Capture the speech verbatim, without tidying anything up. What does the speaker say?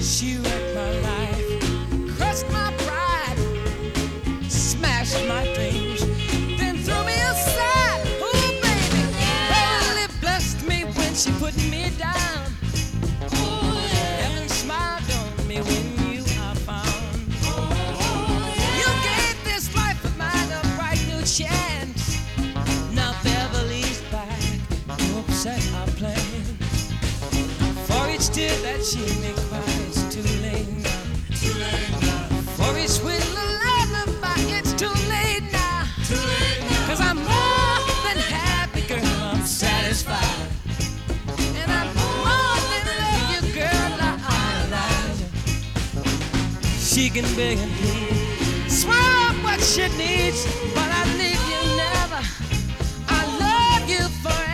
She wrecked my life, crushed my pride, smashed my dreams, then threw me aside. Oh, baby, really blessed me when she put me down. Heaven smiled on me when you are found. You gave this life of mine a bright new chance. Now Beverly's back, you upset our plans. For each tear that she may cry, it's too late now. Too late now. For each sweet little lullaby, it's too late now. Too late now. Cause I'm more than happy, girl, I'm satisfied. And I'm more than love you, girl, I idolize you. She can beg and plead, swear up what she needs, but I leave you never. I love you forever.